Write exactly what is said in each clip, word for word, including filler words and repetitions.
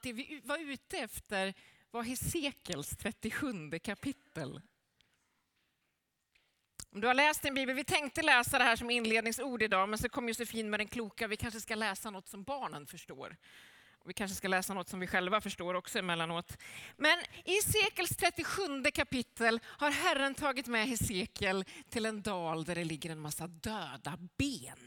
det vi var ute efter var Hesekiels trettiosjunde kapitel. Om du har läst din bibel, vi tänkte läsa det här som inledningsord idag, men så kom Josefin med den kloka, vi kanske ska läsa något som barnen förstår. Och vi kanske ska läsa något som vi själva förstår också emellanåt. Men i Hesekiels trettiosjunde kapitel har Herren tagit med Hesekiel till en dal där det ligger en massa döda ben.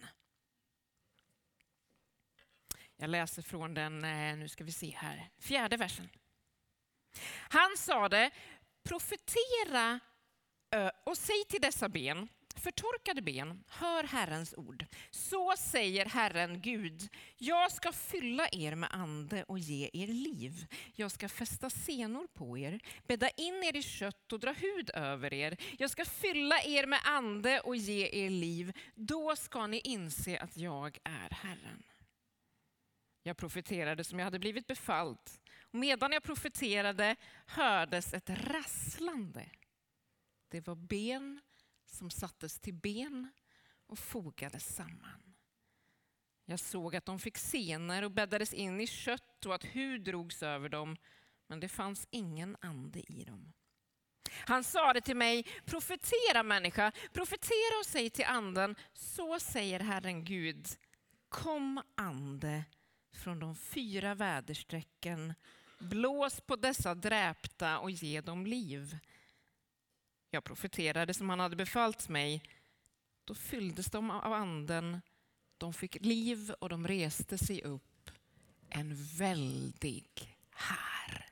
Jag läser från den, nu ska vi se här, fjärde versen. Han sa det, profetera och säg till dessa ben, förtorkade ben, hör Herrens ord. Så säger Herren Gud, jag ska fylla er med ande och ge er liv. Jag ska fästa senor på er, bädda in er i kött och dra hud över er. Jag ska fylla er med ande och ge er liv. Då ska ni inse att jag är Herren. Jag profeterade som jag hade blivit befallt. Och medan jag profeterade hördes ett rasslande. Det var ben som sattes till ben och fogades samman. Jag såg att de fick senor och bäddades in i kött och att hud drogs över dem, men det fanns ingen ande i dem. Han sa det till mig, profetera människa, profetera och säg till anden, så säger Herren Gud, kom ande från de fyra väderstrecken, blås på dessa dräpta och ge dem liv. Jag profeterade som han hade befallt mig. Då fylldes de av anden. De fick liv och de reste sig upp. En väldig här.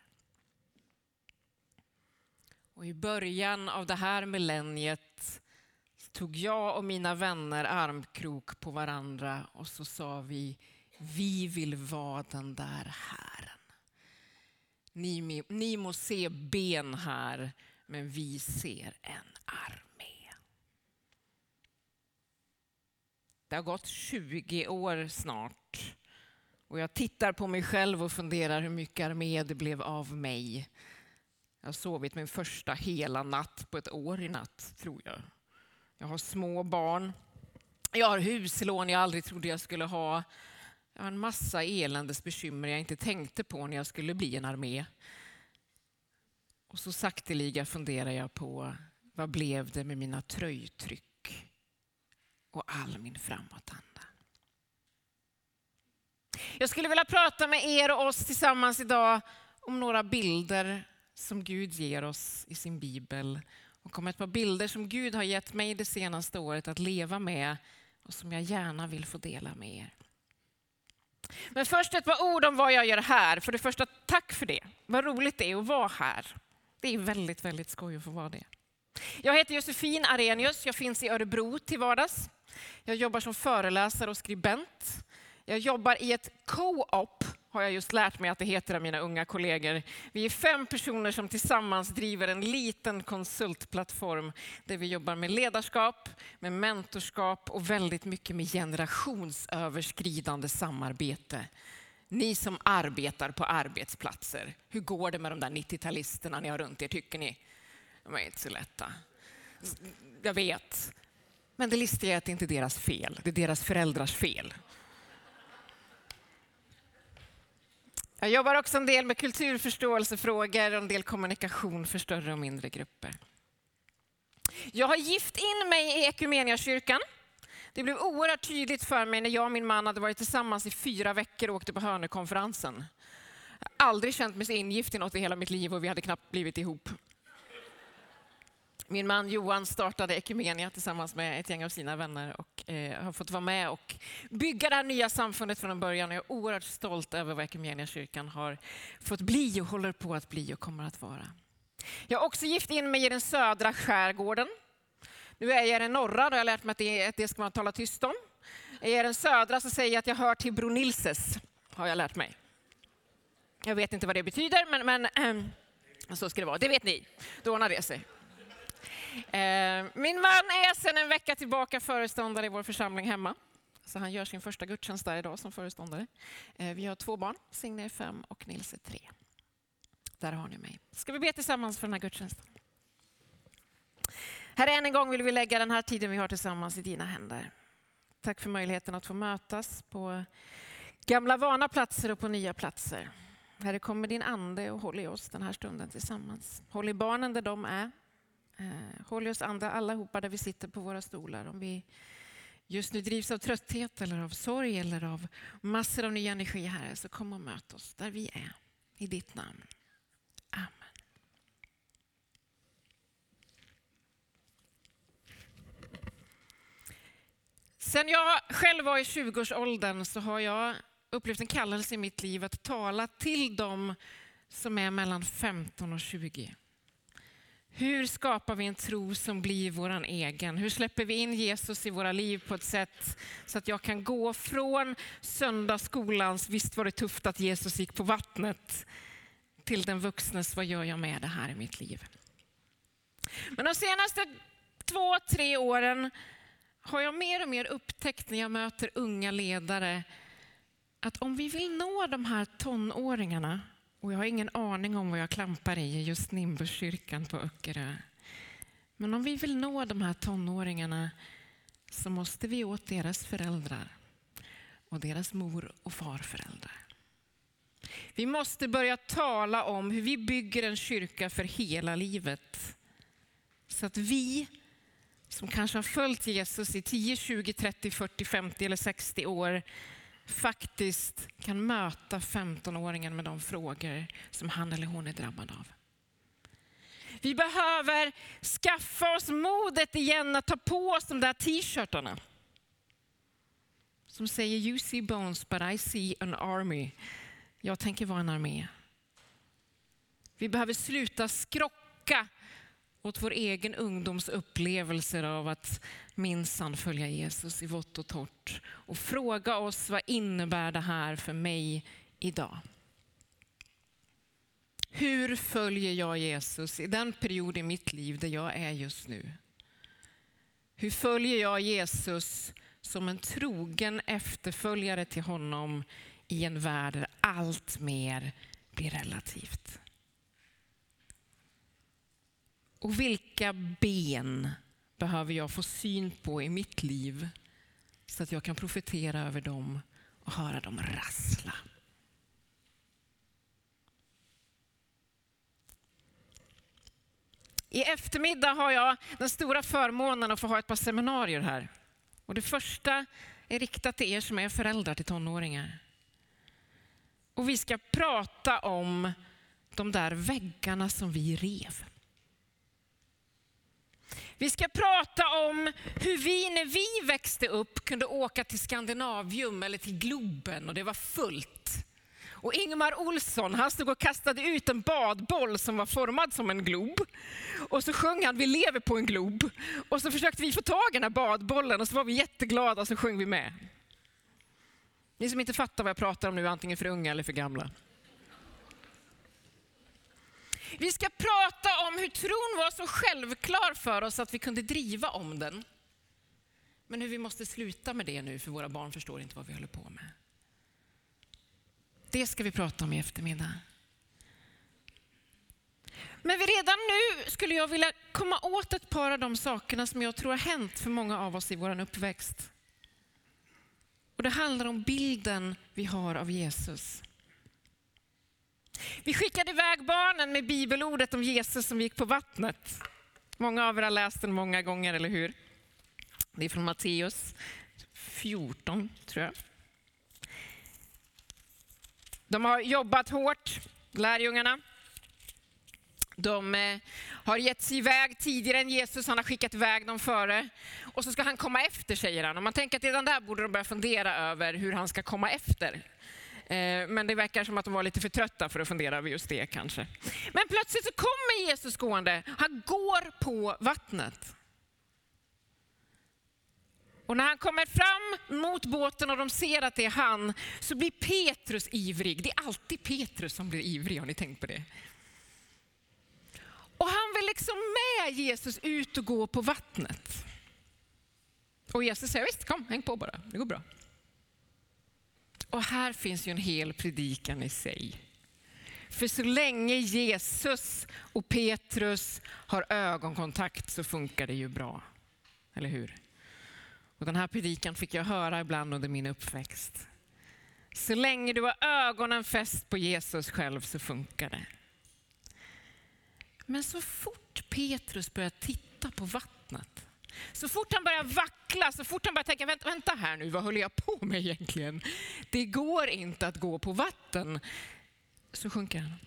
Och i början av det här millenniet tog jag och mina vänner armkrok på varandra och så sa vi, vi vill vara den där Herren. Ni, ni må se ben här, men vi ser en armé. Det har gått tjugo år snart. Och jag tittar på mig själv och funderar hur mycket armé det blev av mig. Jag har sovit min första hela natt på ett år i natt, tror jag. Jag har små barn. Jag har huslån jag aldrig trodde jag skulle ha. Jag har en massa eländes bekymmer jag inte tänkte på när jag skulle bli en armé. Och så sakteliga funderar jag på vad blev det med mina tröjtryck och all min framåtanda. Jag skulle vilja prata med er och oss tillsammans idag om några bilder som Gud ger oss i sin bibel. Och om ett par bilder som Gud har gett mig det senaste året att leva med och som jag gärna vill få dela med er. Men först ett par ord om vad jag gör här. För det första, tack för det. Vad roligt det är att vara här. Det är väldigt, väldigt skoj att få vara det. Jag heter Josefin Arrhenius. Jag finns i Örebro till vardags. Jag jobbar som föreläsare och skribent. Jag jobbar i ett co-op, har jag just lärt mig att det heter av mina unga kollegor. Vi är fem personer som tillsammans driver en liten konsultplattform där vi jobbar med ledarskap, med mentorskap och väldigt mycket med generationsöverskridande samarbete. Ni som arbetar på arbetsplatser, hur går det med de där nittio-talisterna ni har runt er, tycker ni? De är inte så lätta. Jag vet. Men det listiga är att det inte är deras fel. Det är deras föräldrars fel. Jag jobbar också en del med kulturförståelsefrågor och en del kommunikation för större och mindre grupper. Jag har gift in mig i Equmeniakyrkan. Det blev oerhört tydligt för mig när jag och min man hade varit tillsammans i fyra veckor och åkte på Hörnekonferensen. Jag har aldrig känt mig så ingift i något i hela mitt liv och vi hade knappt blivit ihop. Min man Johan startade Equmenia tillsammans med ett gäng av sina vänner och eh, har fått vara med och bygga det här nya samfundet från början. Jag är oerhört stolt över vad Equmeniakyrkan har fått bli och håller på att bli och kommer att vara. Jag har också gift in mig i den södra skärgården. Nu är jag i den norra, då har jag lärt mig att det, att det ska man tala tyst om. Är jag i den södra så säger jag att jag hör till Bronilses, har jag lärt mig. Jag vet inte vad det betyder, men, men äh, så ska det vara. Det vet ni, då ordnar det sig. Min man är sedan en vecka tillbaka föreståndare i vår församling hemma. Så han gör sin första gudstjänst där idag som föreståndare. Vi har två barn, Signe är fem och Nils är tre. Där har ni mig. Ska vi be tillsammans för den här gudstjänsten? Här än en gång vill vi lägga den här tiden vi har tillsammans i dina händer. Tack för möjligheten att få mötas på gamla vana platser och på nya platser. Herre, kom med din ande och håll i oss den här stunden tillsammans. Håll i barnen där de är. Håll i oss andra allihopa där vi sitter på våra stolar. Om vi just nu drivs av trötthet eller av sorg eller av massor av ny energi, Herre, så kom och möt oss där vi är. I ditt namn. Amen. Sen jag själv var i tjugoårsåldern så har jag upplevt en kallelse i mitt liv att tala till dem som är mellan femton och tjugo. Hur skapar vi en tro som blir våran egen? Hur släpper vi in Jesus i våra liv på ett sätt så att jag kan gå från söndagsskolans, visst var det tufft att Jesus gick på vattnet, till den vuxnes, vad gör jag med det här i mitt liv? Men de senaste två, tre åren har jag mer och mer upptäckt när jag möter unga ledare att om vi vill nå de här tonåringarna, och jag har ingen aning om vad jag klampar i just Nimbuskyrkan på Öckerö, men om vi vill nå de här tonåringarna så måste vi åt deras föräldrar och deras mor- och farföräldrar. Vi måste börja tala om hur vi bygger en kyrka för hela livet. Så att vi som kanske har följt Jesus i tio, tjugo, trettio, fyrtio, femtio eller sextio år faktiskt kan möta femtonåringen med de frågor som han eller hon är drabbad av. Vi behöver skaffa oss modet igen att ta på oss de där t-shirtarna som säger "You see bones but I see an army". Jag tänker vara en armé. Vi behöver sluta skrocka åt vår egen ungdoms upplevelser av att minsann följa Jesus i vått och torrt och fråga oss, vad innebär det här för mig idag? Hur följer jag Jesus i den period i mitt liv där jag är just nu? Hur följer jag Jesus som en trogen efterföljare till honom i en värld där allt mer blir relativt? Och vilka ben behöver jag få syn på i mitt liv så att jag kan profetera över dem och höra dem rassla? I eftermiddag har jag den stora förmånen att få ha ett par seminarier här. Och det första är riktat till er som är föräldrar till tonåringar. Och vi ska prata om de där väggarna som vi rev. Vi ska prata om hur vi när vi växte upp kunde åka till Skandinavium eller till Globen och det var fullt. Och Ingemar Olsson, han stod och kastade ut en badboll som var formad som en glob. Och så sjöng han "Vi lever på en glob". Och så försökte vi få tag i den här badbollen och så var vi jätteglada och så sjöng vi med. Ni som inte fattar vad jag pratar om nu, antingen för unga eller för gamla. Vi ska prata om hur tron var så självklar för oss att vi kunde driva om den. Men hur vi måste sluta med det nu, för våra barn förstår inte vad vi håller på med. Det ska vi prata om i eftermiddag. Men redan nu skulle jag vilja komma åt ett par av de sakerna som jag tror har hänt för många av oss i vår uppväxt. Och det handlar om bilden vi har av Jesus. Vi skickade iväg barnen med bibelordet om Jesus som gick på vattnet. Många av er har läst den många gånger, eller hur? Det är från Matteus fjorton, tror jag. De har jobbat hårt, lärjungarna. De eh, har gett sig iväg tidigare än Jesus, han har skickat iväg dem före. Och så ska han komma efter, säger han. Och man tänker att redan där borde de börja fundera över hur han ska komma efter. Men det verkar som att de var lite för trötta för att fundera över just det kanske. Men plötsligt så kommer Jesus gående. Han går på vattnet. Och när han kommer fram mot båten och de ser att det är han, så blir Petrus ivrig. Det är alltid Petrus som blir ivrig, har ni tänkt på det? Och han vill liksom med Jesus ut och gå på vattnet. Och Jesus säger, visst, kom, häng på bara, det går bra. Och här finns ju en hel predikan i sig. För så länge Jesus och Petrus har ögonkontakt så funkar det ju bra. Eller hur? Och den här predikan fick jag höra ibland under min uppväxt. Så länge du har ögonen fäst på Jesus själv så funkar det. Men så fort Petrus börjar titta på vattnet, så fort han börjar vackla, så fort han börjar tänka, vänta, vänta här nu, vad håller jag på med egentligen? Det går inte att gå på vatten. Så sjunker han.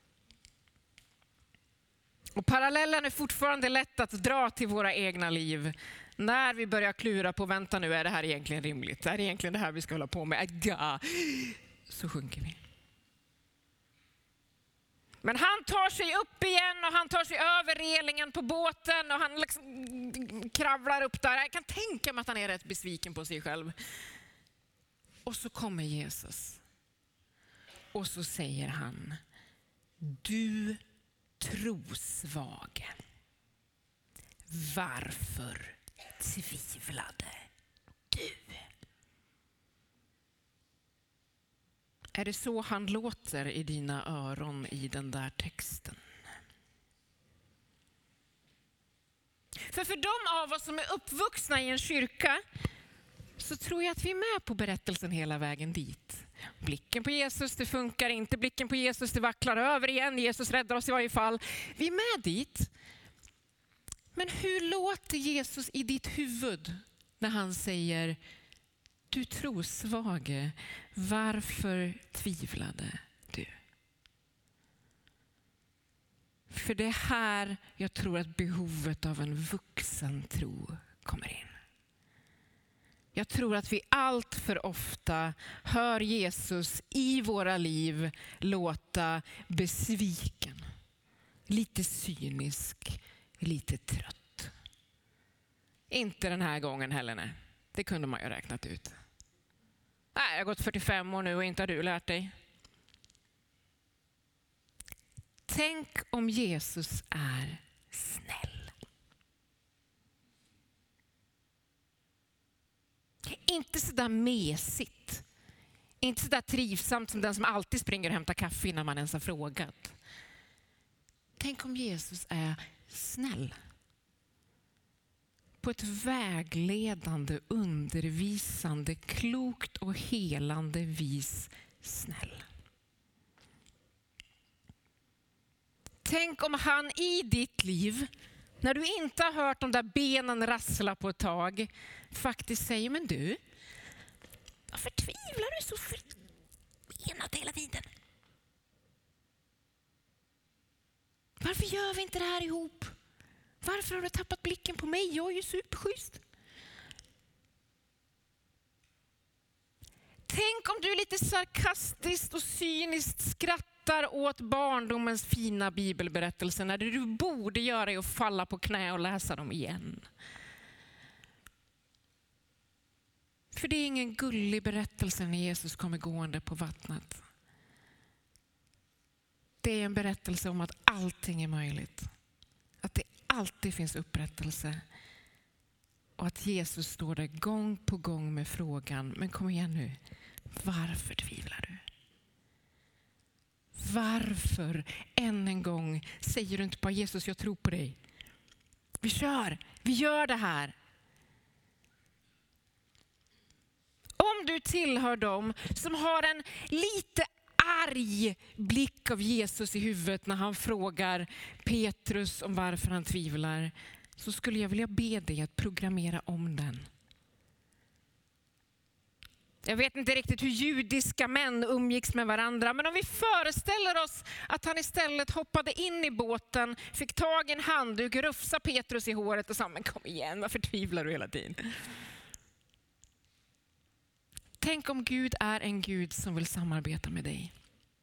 Och parallellen är fortfarande lätt att dra till våra egna liv. När vi börjar klura på, vänta nu, är det här egentligen rimligt? Är det egentligen det här vi ska hålla på med? Aga. Så sjunker vi. Men han tar sig upp igen och han tar sig över relingen på båten och han liksom kravlar upp där. Jag kan tänka mig att han är rätt besviken på sig själv. Och så kommer Jesus. Och så säger han: du trosvage, varför tvivlade du? Är det så han låter i dina öron i den där texten? För för de av oss som är uppvuxna i en kyrka så tror jag att vi är med på berättelsen hela vägen dit. Blicken på Jesus, det funkar inte. Blicken på Jesus, det vacklar över igen. Jesus räddar oss i varje fall. Vi är med dit. Men hur låter Jesus i ditt huvud när han säger: du trosvage, varför tvivlade du? För det är här jag tror att behovet av en vuxen tro kommer in. Jag tror att vi allt för ofta hör Jesus i våra liv låta besviken, lite cynisk, lite trött. Inte den här gången heller, nej. Det kunde man ju räknat ut. Nej, jag har gått fyrtiofem år nu och inte har du lärt dig. Tänk om Jesus är snäll. Inte så där mesigt. Inte så där trivsamt som den som alltid springer och hämtar kaffe innan man ens har frågat. Tänk om Jesus är snäll. På ett vägledande, undervisande, klokt och helande vis snäll. Tänk om han i ditt liv, när du inte har hört de där benen rassla på ett tag, faktiskt säger: men du, varför tvivlar du så förenat hela tiden? Varför gör vi inte det här ihop? Varför har du tappat blicken på mig? Jag är ju superschysst. Tänk om du lite sarkastiskt och cyniskt skrattar åt barndomens fina bibelberättelser när det du borde göra är att falla på knä och läsa dem igen. För det är ingen gullig berättelse när Jesus kommer gående på vattnet. Det är en berättelse om att allting är möjligt. Att det alltid finns upprättelse. Och att Jesus står där gång på gång med frågan: men kom igen nu, varför tvivlar du? Varför än en gång säger du inte bara: Jesus, jag tror på dig. Vi kör, vi gör det här. Om du tillhör dem som har en lite arg blick av Jesus i huvudet när han frågar Petrus om varför han tvivlar, så skulle jag vilja be dig att programmera om den. Jag vet inte riktigt hur judiska män umgicks med varandra, men om vi föreställer oss att han istället hoppade in i båten, fick tag i en handduk, rufsa Petrus i håret och sa: men kom igen, varför tvivlar du hela tiden? Tänk om Gud är en Gud som vill samarbeta med dig.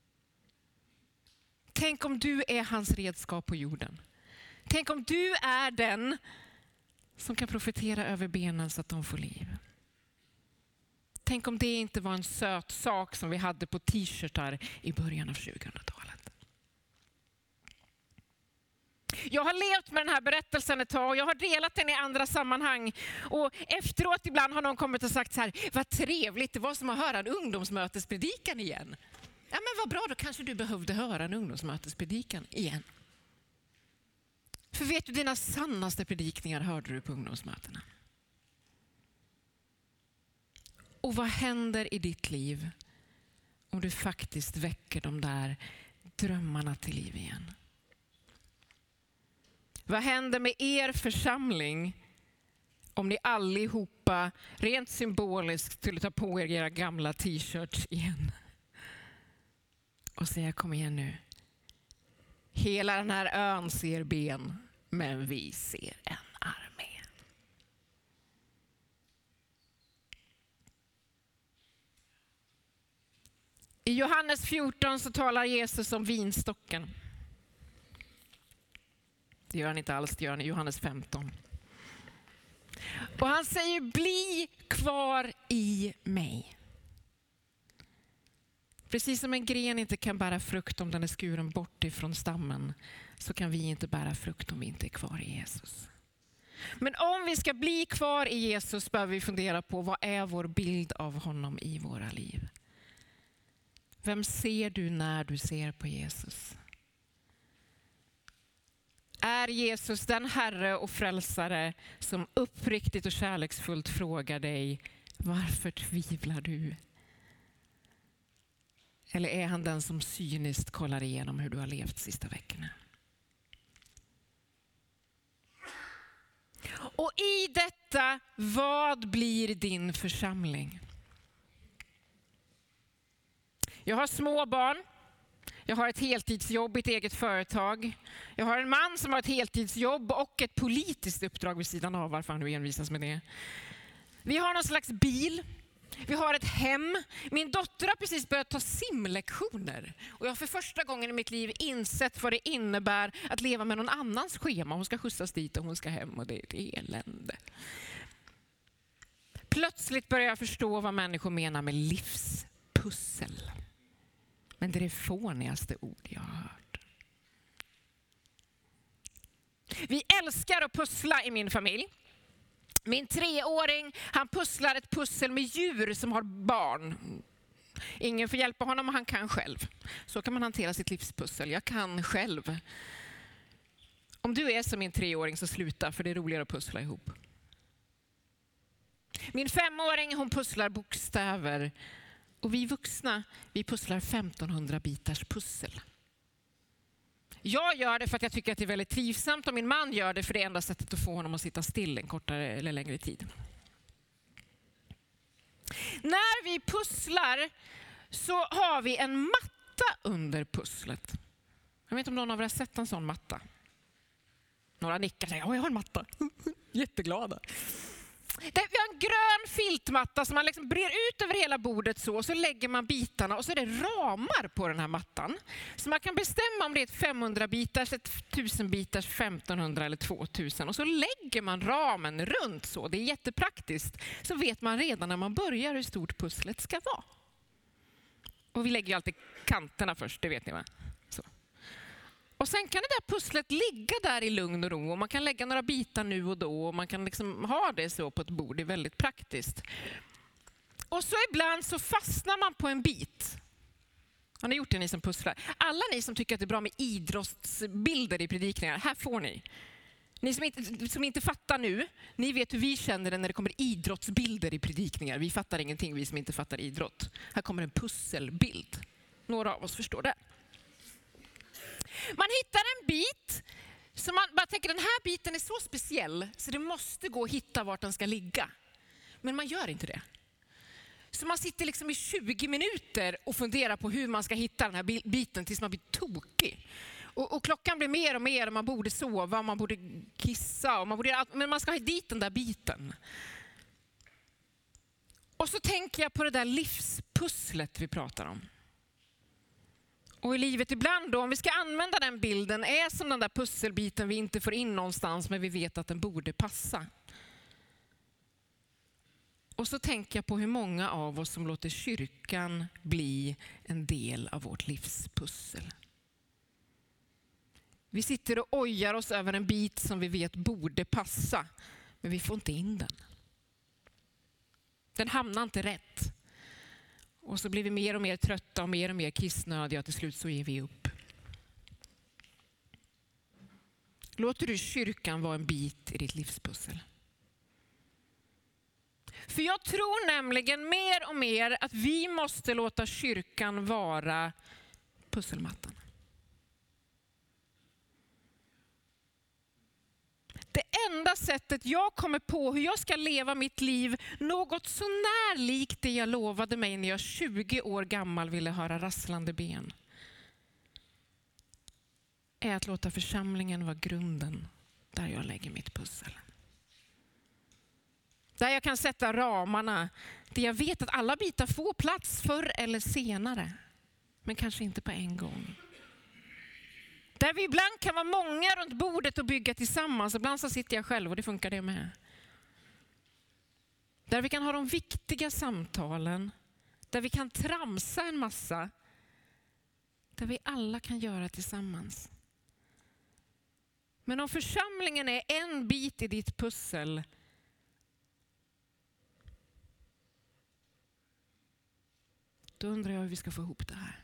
Tänk om du är hans redskap på jorden. Tänk om du är den som kan profetera över benen så att de får liv. Tänk om det inte var en söt sak som vi hade på t-shirtar i början av tjugohundratalet. Jag har levt med den här berättelsen ett tag och jag har delat den i andra sammanhang. Och efteråt ibland har någon kommit och sagt så här: vad trevligt, det var som att höra en ungdomsmötespredikan igen. Ja, men vad bra, då kanske du behövde höra en ungdomsmötespredikan igen. För vet du, dina sannaste predikningar hörde du på ungdomsmötena. Och vad händer i ditt liv om du faktiskt väcker de där drömmarna till liv igen? Vad händer med er församling om ni allihopa rent symboliskt skulle ta på er era gamla t-shirts igen och säga kom igen nu. Hela den här ön ser ben, men vi ser en armé. I Johannes fjorton så talar Jesus om vinstocken. Det gör han inte alls, det gör han i Johannes femton. Och han säger bli kvar i mig. Precis som en gren inte kan bära frukt om den är skuren bort ifrån stammen, så kan vi inte bära frukt om vi inte är kvar i Jesus. Men om vi ska bli kvar i Jesus behöver vi fundera på vad är vår bild av honom i våra liv. Vem ser du när du ser på Jesus? Är Jesus den Herre och frälsare som uppriktigt och kärleksfullt frågar dig, varför tvivlar du? Eller är han den som cyniskt kollar igenom hur du har levt sista veckorna? Och i detta, vad blir din församling? Jag har små barn. Jag har ett heltidsjobb i ett eget företag. Jag har en man som har ett heltidsjobb och ett politiskt uppdrag vid sidan av, varför han nu envisas med det. Vi har någon slags bil. Vi har ett hem. Min dotter har precis börjat ta simlektioner. Och jag har för första gången i mitt liv insett vad det innebär att leva med någon annans schema. Hon ska skjutsas dit och hon ska hem och det är ett elände. Plötsligt börjar jag förstå vad människor menar med livspussel. Men det är det fånigaste ord jag har hört. Vi älskar att pussla i min familj. Min treåring, han pusslar ett pussel med djur som har barn. Ingen får hjälpa honom och han kan själv. Så kan man hantera sitt livspussel. Jag kan själv. Om du är som min treåring så sluta, för det är roligare att pussla ihop. Min femåring, hon pusslar bokstäver. Och vi vuxna, vi pusslar femtonhundra bitars pussel. Jag gör det för att jag tycker att det är väldigt trivsamt och min man gör det för det enda sättet att få honom att sitta still en kortare eller längre tid. När vi pusslar så har vi en matta under pusslet. Jag vet inte om någon av er har sett en sån matta. Några nickar och säger, ja jag har en matta. Jätteglada. Vi har en grön filtmatta som man liksom brer ut över hela bordet så, och så lägger man bitarna och så är det ramar på den här mattan. Så man kan bestämma om det är ett femhundra bitars, ett tusen bitars, femtonhundra eller tvåtusen, och så lägger man ramen runt så. Det är jättepraktiskt. Så vet man redan när man börjar hur stort pusslet ska vara. Och vi lägger ju alltid kanterna först, det vet ni va? Så. Och sen kan det där pusslet ligga där i lugn och ro och man kan lägga några bitar nu och då och man kan liksom ha det så på ett bord. Det är väldigt praktiskt. Och så ibland så fastnar man på en bit. Har ni gjort det, ni som pusslar? Alla ni som tycker att det är bra med idrottsbilder i predikningar, här får ni. Ni som inte, som inte fattar nu, ni vet hur vi känner det när det kommer idrottsbilder i predikningar. Vi fattar ingenting, vi som inte fattar idrott. Här kommer en pusselbild. Några av oss förstår det. Man hittar en bit som man bara tänker, den här biten är så speciell så det måste gå att hitta vart den ska ligga. Men man gör inte det. Så man sitter liksom i tjugo minuter och funderar på hur man ska hitta den här biten tills man blir tokig. Och, och klockan blir mer och mer och man borde sova, man borde kissa, och man borde, men man ska ha dit den där biten. Och så tänker jag på det där livspusslet vi pratar om. Och i livet ibland då, om vi ska använda den bilden, är som den där pusselbiten vi inte får in någonstans men vi vet att den borde passa. Och så tänker jag på hur många av oss som låter kyrkan bli en del av vårt livspussel. Vi sitter och ojar oss över en bit som vi vet borde passa, men vi får inte in den. Den hamnar inte rätt. Och så blir vi mer och mer trötta och mer och mer kissnödiga och till slut så ger vi upp. Låter du kyrkan vara en bit i ditt livspussel? För jag tror nämligen mer och mer att vi måste låta kyrkan vara pusselmattan. Det enda sättet jag kommer på hur jag ska leva mitt liv, något så när likt det jag lovade mig när jag tjugo år gammal ville höra rasslande ben, är att låta församlingen vara grunden där jag lägger mitt pussel. Där jag kan sätta ramarna, där jag vet att alla bitar får plats förr eller senare, men kanske inte på en gång. Där vi ibland kan vara många runt bordet och bygga tillsammans, ibland så sitter jag själv och det funkar det med. Där vi kan ha de viktiga samtalen, där vi kan tramsa en massa, där vi alla kan göra tillsammans. Men om församlingen är en bit i ditt pussel, då undrar jag hur vi ska få ihop det här.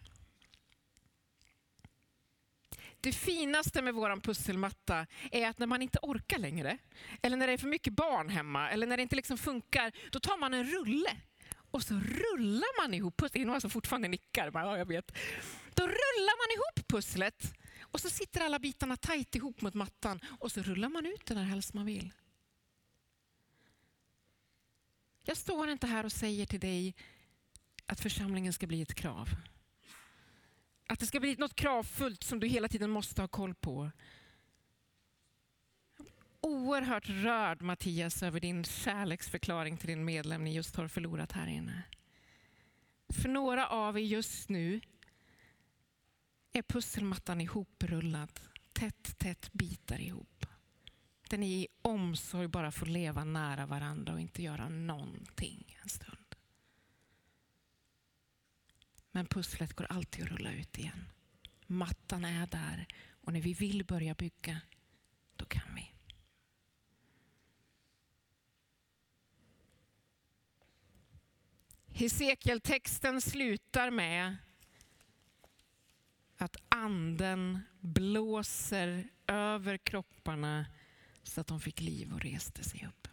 Det finaste med våran pusselmatta är att när man inte orkar längre, eller när det är för mycket barn hemma, eller när det inte liksom funkar, då tar man en rulle och så rullar man ihop pusslet. Det är några som fortfarande nickar, ja, jag vet. Då rullar man ihop pusslet och så sitter alla bitarna tajt ihop mot mattan och så rullar man ut den där helst man vill. Jag står inte här och säger till dig att församlingen ska bli ett krav. Att det ska bli något kravfullt som du hela tiden måste ha koll på. Oerhört rörd, Mattias, över din kärleksförklaring till din medlem ni just har förlorat här inne. För några av er just nu är pusselmattan ihoprullad, tätt, tätt bitar ihop. Där ni i omsorg bara får leva nära varandra och inte göra någonting en stund. Men pusslet går alltid att rulla ut igen. Mattan är där och när vi vill börja bygga, då kan vi. Hesekiel-texten slutar med att anden blåser över kropparna så att de fick liv och reste sig upp.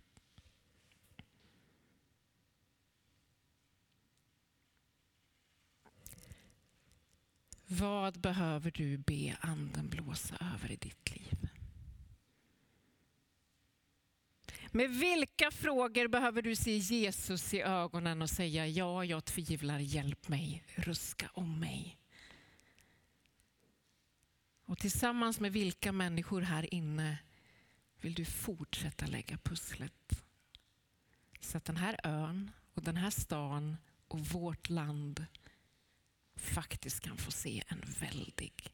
Vad behöver du be anden blåsa över i ditt liv? Med vilka frågor behöver du se Jesus i ögonen och säga ja, jag tvivlar, hjälp mig, ruska om mig? Och tillsammans med vilka människor här inne vill du fortsätta lägga pusslet? Så att den här ön och den här stan och vårt land faktiskt kan få se en väldig